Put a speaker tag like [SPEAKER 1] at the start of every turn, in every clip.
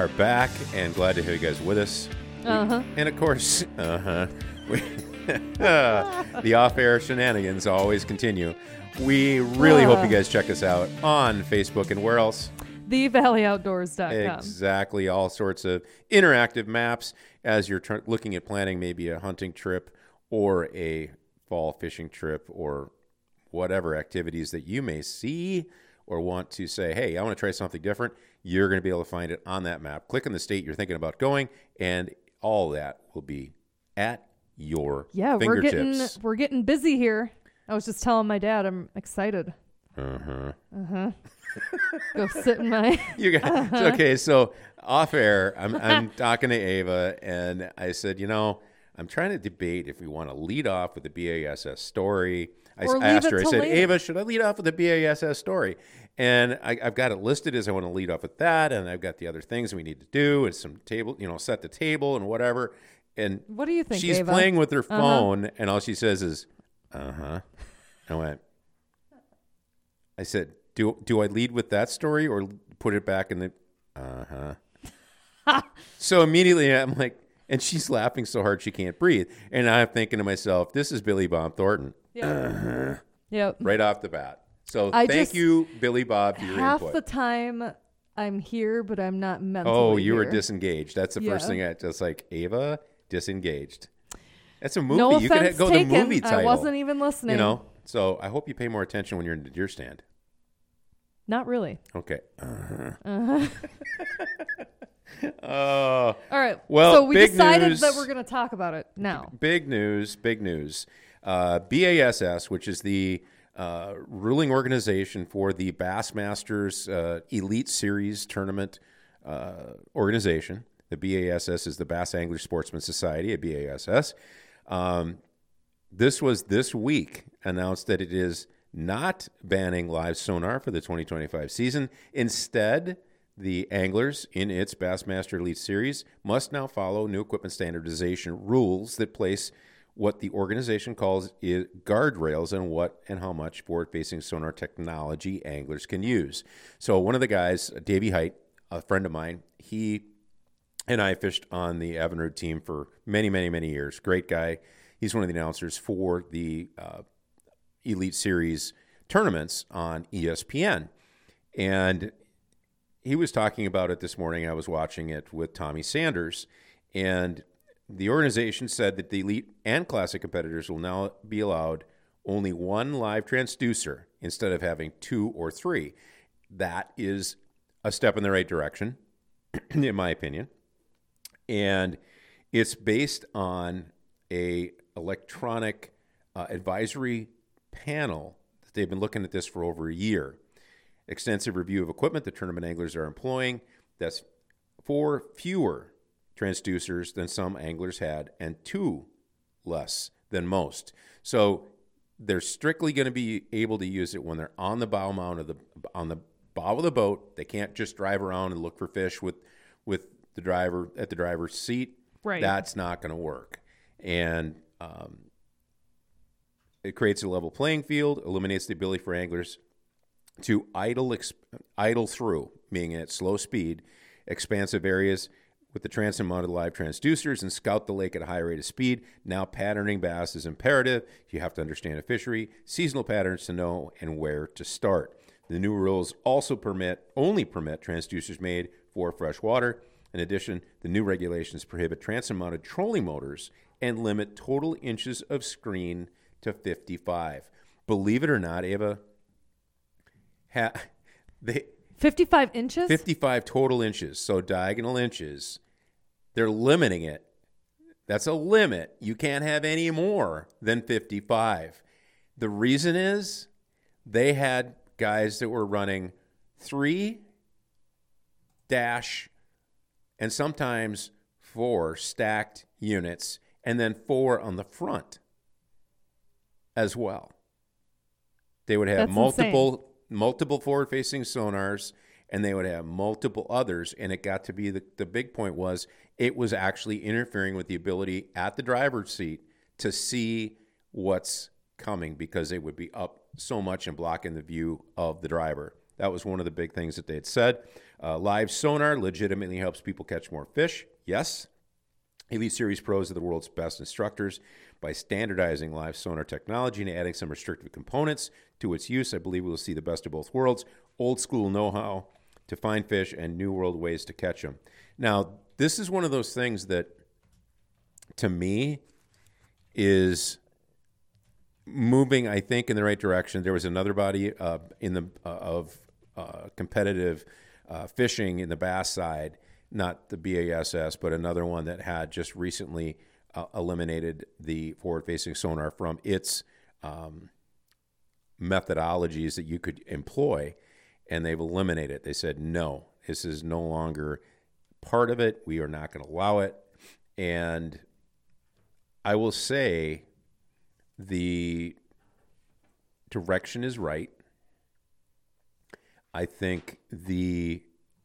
[SPEAKER 1] are back and glad to have you guys with us. And of course, the off-air shenanigans always continue. We really hope you guys check us out on Facebook and where else?
[SPEAKER 2] TheValleyOutdoors.com.
[SPEAKER 1] Exactly. All sorts of interactive maps as you're looking at planning maybe a hunting trip or a fall fishing trip or whatever activities that you may see or want to say, hey, I want to try something different. You're going to be able to find it on that map. Click on the state you're thinking about going, and all that will be at your fingertips.
[SPEAKER 2] We're getting busy here. I was just telling my dad I'm excited.
[SPEAKER 1] Uh-huh.
[SPEAKER 2] Go sit in my...
[SPEAKER 1] You guys, okay, so off air, I'm talking to Ava, and I said, I'm trying to debate if we want to lead off with the BASS story. I asked her, I said,
[SPEAKER 2] later.
[SPEAKER 1] Ava, should I lead off with the BASS story? And I've got it listed as I want to lead off with that, and I've got the other things we need to do, and some table, set the table and whatever. And
[SPEAKER 2] what do you think,
[SPEAKER 1] she's
[SPEAKER 2] Ava?
[SPEAKER 1] playing with her phone, and all she says is, I said, do I lead with that story or put it back in the, So immediately I'm like, and she's laughing so hard she can't breathe. And I'm thinking to myself, this is Billy Bob Thornton.
[SPEAKER 2] Yep.
[SPEAKER 1] Right off the bat. So thank you, Billy Bob, for your
[SPEAKER 2] half
[SPEAKER 1] input.
[SPEAKER 2] the time I'm here, but I'm not mentally
[SPEAKER 1] Oh, you were
[SPEAKER 2] here.
[SPEAKER 1] disengaged. That's the first thing I just like, Ava, disengaged. That's a movie.
[SPEAKER 2] No
[SPEAKER 1] You
[SPEAKER 2] offense
[SPEAKER 1] could go
[SPEAKER 2] taken.
[SPEAKER 1] the movie title.
[SPEAKER 2] I wasn't even listening.
[SPEAKER 1] So I hope you pay more attention when you're in the deer stand.
[SPEAKER 2] Not really.
[SPEAKER 1] Okay.
[SPEAKER 2] All right.
[SPEAKER 1] Well,
[SPEAKER 2] so we
[SPEAKER 1] big
[SPEAKER 2] decided
[SPEAKER 1] news.
[SPEAKER 2] that we're going to talk about it now.
[SPEAKER 1] Big news. BASS, which is the ruling organization for the Bassmasters Elite Series Tournament organization. The BASS is the Bass Angler Sportsman Society, a BASS. This was this week announced that it is not banning live sonar for the 2025 season. Instead, the anglers in its Bassmaster Elite Series must now follow new equipment standardization rules that place what the organization calls guardrails on what and how much forward-facing sonar technology anglers can use. So one of the guys, Davey Height, a friend of mine, he and I fished on the Evinrude team for many, many, many years. Great guy. He's one of the announcers for the Elite Series tournaments on ESPN. And he was talking about it this morning. I was watching it with Tommy Sanders. And the organization said that the Elite and Classic competitors will now be allowed only one live transducer instead of having 2 or 3. That is a step in the right direction, in my opinion. And it's based on a electronic advisory panel that they've been looking at this for over a year. Extensive review of equipment the tournament anglers are employing. That's 4 fewer transducers than some anglers had and 2 less than most. So they're strictly going to be able to use it when they're on the bow mount on the bow of the boat. They can't just drive around and look for fish with the driver at the driver's seat.
[SPEAKER 2] Right.
[SPEAKER 1] That's not going to work. And it creates a level playing field, eliminates the ability for anglers to idle through, meaning at slow speed, expansive areas with the transom mounted live transducers and scout the lake at a high rate of speed. Now patterning bass is imperative. You have to understand a fishery, seasonal patterns to know, and where to start. The new rules also only permit transducers made for fresh water. In addition, the new regulations prohibit transom-mounted trolling motors and limit total inches of screen to 55. Believe it or not, Ava,
[SPEAKER 2] 55 inches?
[SPEAKER 1] 55 total inches, so diagonal inches. They're limiting it. That's a limit. You can't have any more than 55. The reason is they had guys that were running 3 dash and sometimes 4 stacked units and then 4 on the front as well. They would have multiple forward-facing sonars, and they would have multiple others, and it got to be the big point was it was actually interfering with the ability at the driver's seat to see what's coming because they would be up so much and blocking the view of the driver. That was one of the big things that they had said. Live sonar legitimately helps people catch more fish. Yes. Elite Series Pros are the world's best instructors. By standardizing live sonar technology and adding some restrictive components to its use, I believe we will see the best of both worlds. Old school know-how to find fish and new world ways to catch them. Now, this is one of those things that, to me, is moving, I think, in the right direction. There was another body of competitive fishing in the bass side, not the BASS, but another one that had just recently eliminated the forward-facing sonar from its methodologies that you could employ, and they've eliminated it. They said, no, this is no longer part of it. We are not going to allow it. And I will say the direction is right. I think the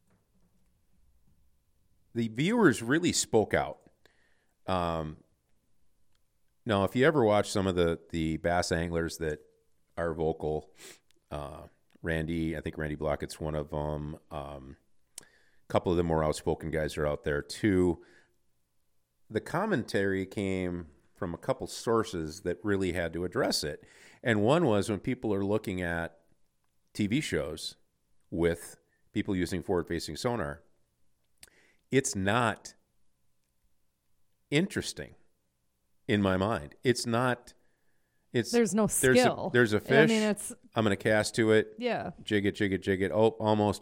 [SPEAKER 1] viewers really spoke out. Now, if you ever watch some of the bass anglers that are vocal, Randy, I think Randy Blockett's one of them. A couple of the more outspoken guys are out there too. The commentary came from a couple sources that really had to address it. And one was when people are looking at TV shows with people using forward-facing sonar, it's not interesting in my mind. It's not.
[SPEAKER 2] There's no skill.
[SPEAKER 1] There's a fish.
[SPEAKER 2] I mean, it's.
[SPEAKER 1] I'm going to cast to it.
[SPEAKER 2] Yeah.
[SPEAKER 1] Jig it, jig it, jig it. Oh, almost.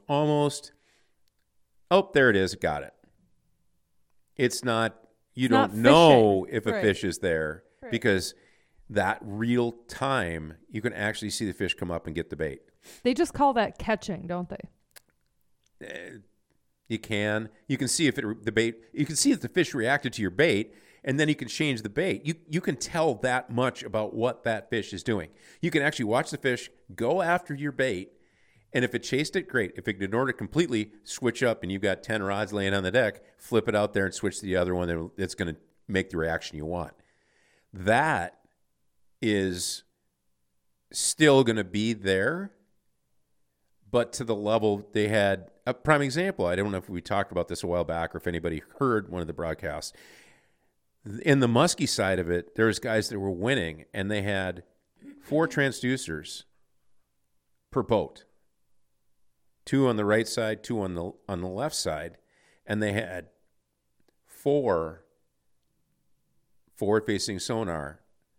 [SPEAKER 1] Oh, there it is. Got it. It's not. You don't know if a fish is there because that real time, you can actually see the fish come up and get the bait.
[SPEAKER 2] They just call that catching, don't they?
[SPEAKER 1] You can see if the bait. You can see if the fish reacted to your bait, and then you can change the bait. You can tell that much about what that fish is doing. You can actually watch the fish go after your bait, and if it chased it, great. If it ignored it completely, switch up, and you've got 10 rods laying on the deck. Flip it out there and switch to the other one. That's going to make the reaction you want. That is still going to be there, but to the level they had. A prime example, I don't know if we talked about this a while back or if anybody heard one of the broadcasts. In the musky side of it, there's guys that were winning, and they had 4 transducers per boat. 2 on the right side, 2 on the left side, and they had 4 forward-facing sonar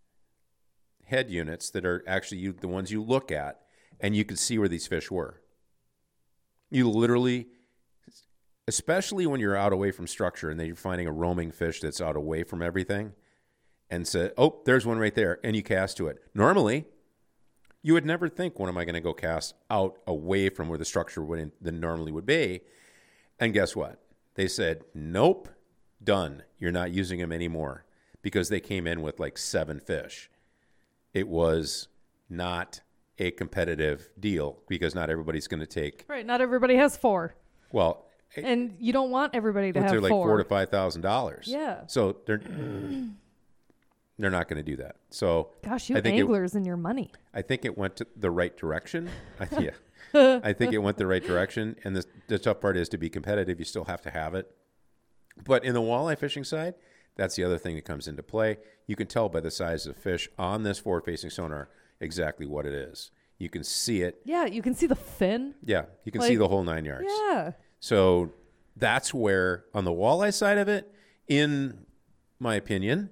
[SPEAKER 1] head units that are actually the ones you look at, and you could see where these fish were. You literally, especially when you're out away from structure and then you're finding a roaming fish that's out away from everything, and say, oh, there's one right there, and you cast to it. Normally, you would never think, when am I going to go cast out away from where the structure normally would be? And guess what? They said, nope, done. You're not using them anymore because they came in with like 7 fish. It was not a competitive deal because not everybody's going to take.
[SPEAKER 2] Right. Not everybody has 4.
[SPEAKER 1] Well,
[SPEAKER 2] and you don't want everybody to have 4.
[SPEAKER 1] They're like $4,000 to $5,000.
[SPEAKER 2] Yeah.
[SPEAKER 1] So they're not going to do that. So
[SPEAKER 2] gosh, you anglers and your money.
[SPEAKER 1] I think it went to the right direction. I think it went the right direction. And the tough part is to be competitive. You still have to have it. But in the walleye fishing side, that's the other thing that comes into play. You can tell by the size of fish on this forward-facing sonar exactly what it is. You can see it.
[SPEAKER 2] Yeah, you can see the fin.
[SPEAKER 1] Yeah, you can see the whole 9 yards.
[SPEAKER 2] Yeah.
[SPEAKER 1] So that's where, on the walleye side of it, in my opinion,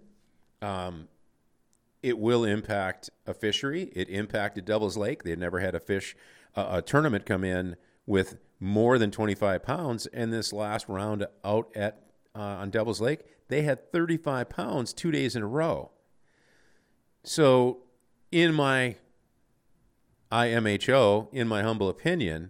[SPEAKER 1] it will impact a fishery. It impacted Devil's Lake. They had never had a tournament come in with more than 25 pounds. And this last round out on Devil's Lake, they had 35 pounds 2 days in a row. So in my IMHO, in my humble opinion,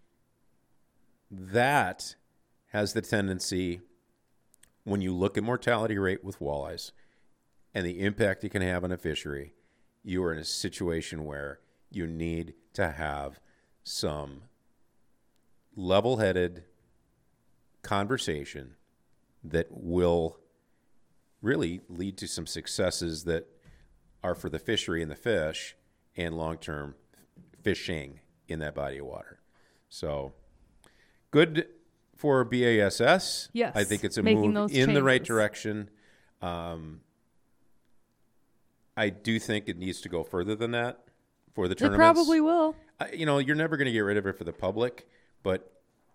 [SPEAKER 1] that has the tendency, when you look at mortality rate with walleyes and the impact it can have on a fishery, you are in a situation where you need to have some level-headed conversation that will really lead to some successes that are for the fishery and the fish and long-term fishing in that body of water. So good for BASS.
[SPEAKER 2] Yes,
[SPEAKER 1] I think it's a
[SPEAKER 2] making
[SPEAKER 1] move
[SPEAKER 2] those
[SPEAKER 1] in the right
[SPEAKER 2] changes.
[SPEAKER 1] direction. I do think it needs to go further than that for the
[SPEAKER 2] It
[SPEAKER 1] tournaments.
[SPEAKER 2] probably will.
[SPEAKER 1] You're never going to get rid of it for the public, but,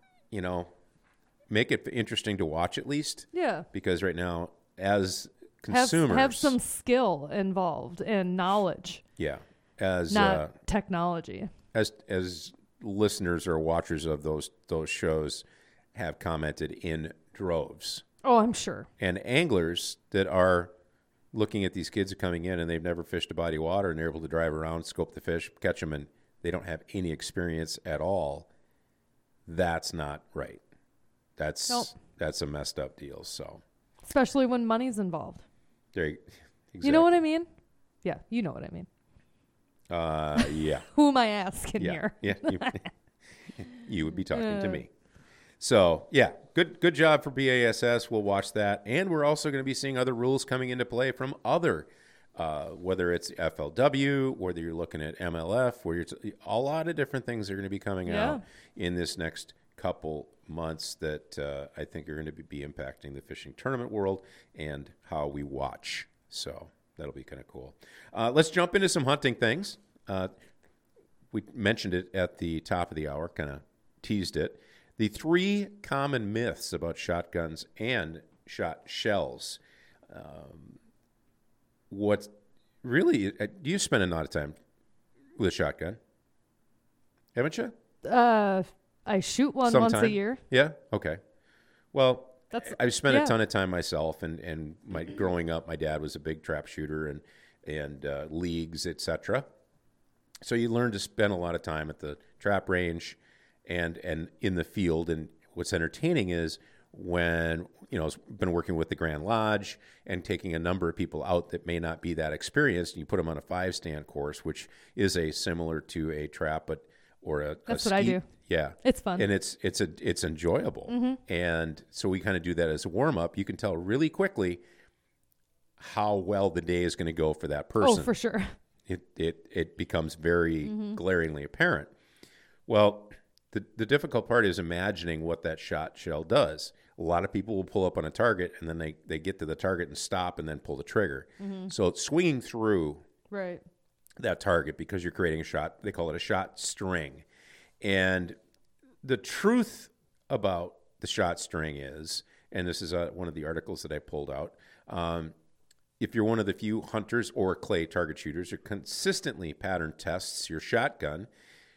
[SPEAKER 1] make it interesting to watch at least.
[SPEAKER 2] Yeah.
[SPEAKER 1] Because right now, as consumers.
[SPEAKER 2] Have some skill involved and knowledge,
[SPEAKER 1] Yeah. As
[SPEAKER 2] not technology.
[SPEAKER 1] as listeners or watchers of those shows have commented in droves.
[SPEAKER 2] Oh, I'm sure.
[SPEAKER 1] And anglers that are looking at these kids coming in and they've never fished a body of water and they're able to drive around, scope the fish, catch them, and they don't have any experience at all. That's not right. That's a messed up deal. So,
[SPEAKER 2] Especially when money's involved.
[SPEAKER 1] exactly.
[SPEAKER 2] You know what I mean? Yeah, you know what I mean.
[SPEAKER 1] Yeah.
[SPEAKER 2] Who am I asking
[SPEAKER 1] Yeah.
[SPEAKER 2] here?
[SPEAKER 1] Yeah. You would be talking to me. So, yeah, good job for BASS. We'll watch that. And we're also going to be seeing other rules coming into play from other, whether it's FLW, whether you're looking at MLF, where a lot of different things are going to be coming out in this next couple months that I think are going to be impacting the fishing tournament world and how we watch. So that'll be kind of cool. Let's jump into some hunting things. We mentioned it at the top of the hour, kind of teased it. The 3 common myths about shotguns and shot shells. What really, do you spend a lot of time with a shotgun? Haven't you?
[SPEAKER 2] I shoot one once a
[SPEAKER 1] Sometime?
[SPEAKER 2] year.
[SPEAKER 1] Yeah? Okay. Well, I've spent
[SPEAKER 2] yeah.
[SPEAKER 1] a ton of time myself, and growing up, my dad was a big trap shooter and leagues, etc. So you learn to spend a lot of time at the trap range and in the field. And what's entertaining is when, I've been working with the Grand Lodge and taking a number of people out that may not be that experienced, and you put them on a 5-stand course, which is similar to a trap, or a
[SPEAKER 2] That's
[SPEAKER 1] a
[SPEAKER 2] what I
[SPEAKER 1] skeet.
[SPEAKER 2] do.
[SPEAKER 1] Yeah.
[SPEAKER 2] It's fun.
[SPEAKER 1] And it's enjoyable. And so we kind of do that as a warm up. You can tell really quickly how well the day is going to go for that person.
[SPEAKER 2] Oh, for sure.
[SPEAKER 1] It becomes very glaringly apparent. Well, the difficult part is imagining what that shot shell does. A lot of people will pull up on a target and then they get to the target and stop and then pull the trigger. So it's swinging through
[SPEAKER 2] Right.
[SPEAKER 1] that target because you're creating a shot. They call it a shot string. And the truth about the shot string is, and this is one of the articles that I pulled out, if you're one of the few hunters or clay target shooters who consistently pattern tests your shotgun,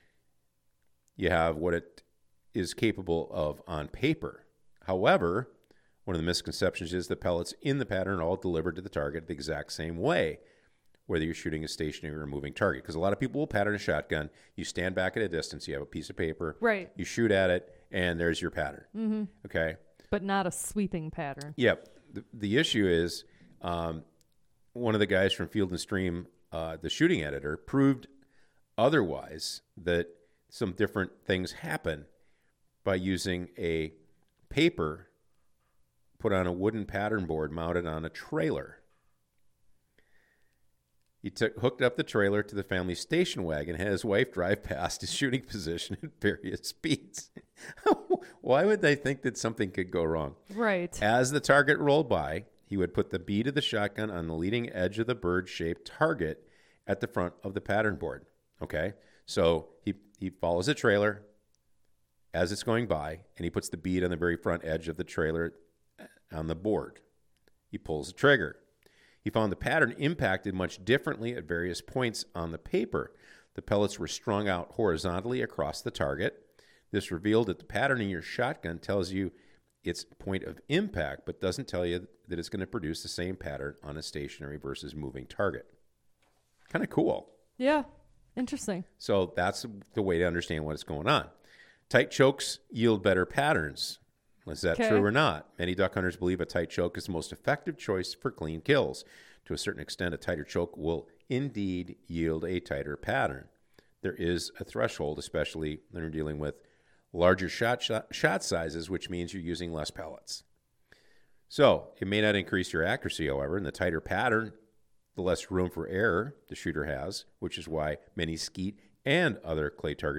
[SPEAKER 1] you have what it is capable of on paper. However, one of the misconceptions is the pellets in the pattern are all delivered to the target the exact same way, whether you're shooting a stationary or moving target. Because a lot of people will pattern a shotgun. You stand back at a distance, you have a piece of paper,
[SPEAKER 2] Right.
[SPEAKER 1] you shoot at it, and there's your pattern. Okay?
[SPEAKER 2] But not a sweeping pattern.
[SPEAKER 1] Yep. The issue is one of the guys from Field and Stream, the shooting editor, proved otherwise, that some different things happen by using a paper put on a wooden pattern board mounted on a trailer. He hooked up the trailer to the family station wagon and had his wife drive past his shooting position at various speeds. Why would they think that something could go wrong?
[SPEAKER 2] Right.
[SPEAKER 1] As the target rolled by, he would put the bead of the shotgun on the leading edge of the bird-shaped target at the front of the pattern board. Okay? So he follows the trailer as it's going by, and he puts the bead on the very front edge of the trailer on the board. He pulls the trigger. He found the pattern impacted much differently at various points on the paper. The pellets were strung out horizontally across the target. This revealed that the pattern in your shotgun tells you its point of impact, but doesn't tell you that it's going to produce the same pattern on a stationary versus moving target. Kind of cool.
[SPEAKER 2] Yeah. Interesting.
[SPEAKER 1] So that's the way to understand what's going on. Tight chokes yield better patterns. Is that true or not? Many duck hunters believe a tight choke is the most effective choice for clean kills. To a certain extent, a tighter choke will indeed yield a tighter pattern. There is a threshold, especially when you're dealing with larger shot sizes, which means you're using less pellets. So it may not increase your accuracy, however, and the tighter pattern, the less room for error the shooter has, which is why many skeet and other clay target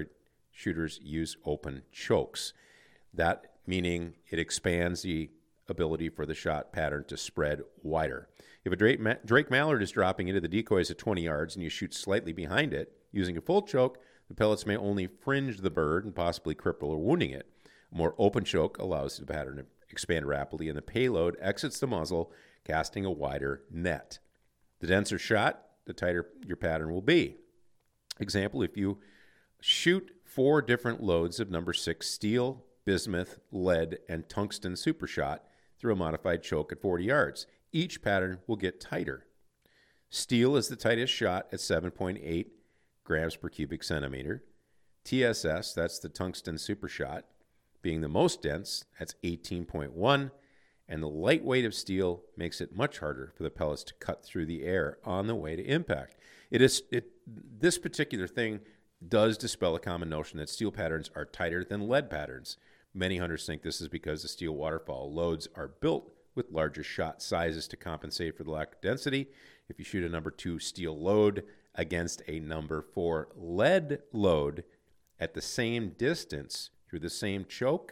[SPEAKER 1] shooters use open chokes. That meaning it expands the ability for the shot pattern to spread wider. If a Drake mallard is dropping into the decoys at 20 yards and you shoot slightly behind it, using a full choke, the pellets may only fringe the bird and possibly cripple or wounding it. A more open choke allows the pattern to expand rapidly, and the payload exits the muzzle, casting a wider net. The denser shot, the tighter your pattern will be. Example, if you shoot 4 different loads of number 6 steel, bismuth, lead, and tungsten super shot through a modified choke at 40 yards, each pattern will get tighter. Steel is the tightest shot at 7.8 grams per cubic centimeter. TSS, that's the tungsten super shot, being the most dense, that's 18.1, and the light weight of steel makes it much harder for the pellets to cut through the air on the way to impact. This particular thing does dispel a common notion that steel patterns are tighter than lead patterns. Many hunters think this is because the steel waterfowl loads are built with larger shot sizes to compensate for the lack of density. If you shoot a number 2 steel load against a number 4 lead load at the same distance through the same choke,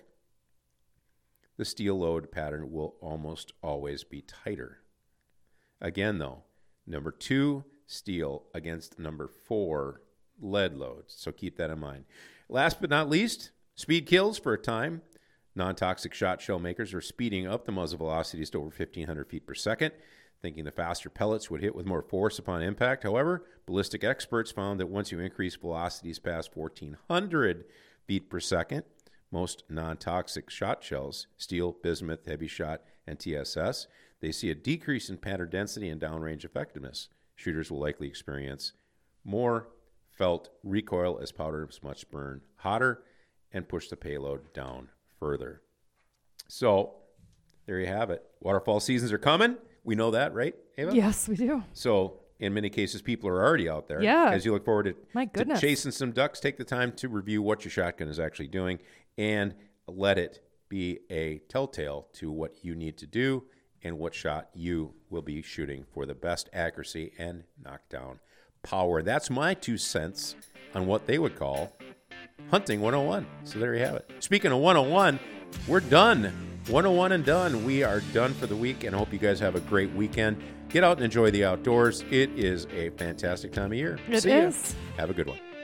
[SPEAKER 1] the steel load pattern will almost always be tighter. Again, though, number 2 steel against number 4 lead loads. So keep that in mind. Last but not least, speed kills for a time. Non-toxic shot shell makers are speeding up the muzzle velocities to over 1,500 feet per second, thinking the faster pellets would hit with more force upon impact. However, ballistic experts found that once you increase velocities past 1,400 feet per second, most non-toxic shot shells, steel, bismuth, heavy shot, and TSS, they see a decrease in pattern density and downrange effectiveness. Shooters will likely experience more felt recoil as powders must burn hotter and push the payload down further. So there you have it. Waterfowl seasons are coming. We know that, right, Ava?
[SPEAKER 2] Yes, we do.
[SPEAKER 1] So in many cases, people are already out there.
[SPEAKER 2] Yeah.
[SPEAKER 1] As you look forward
[SPEAKER 2] to
[SPEAKER 1] chasing some ducks, take the time to review what your shotgun is actually doing and let it be a telltale to what you need to do and what shot you will be shooting for the best accuracy and knockdown power. That's my 2 cents on what they would call Hunting 101. So there you have it. Speaking of 101, we're done. 101 and done. We are done for the week, and I hope you guys have a great weekend. Get out and enjoy the outdoors. It is a fantastic time of year.
[SPEAKER 2] It is.
[SPEAKER 1] Have a good one.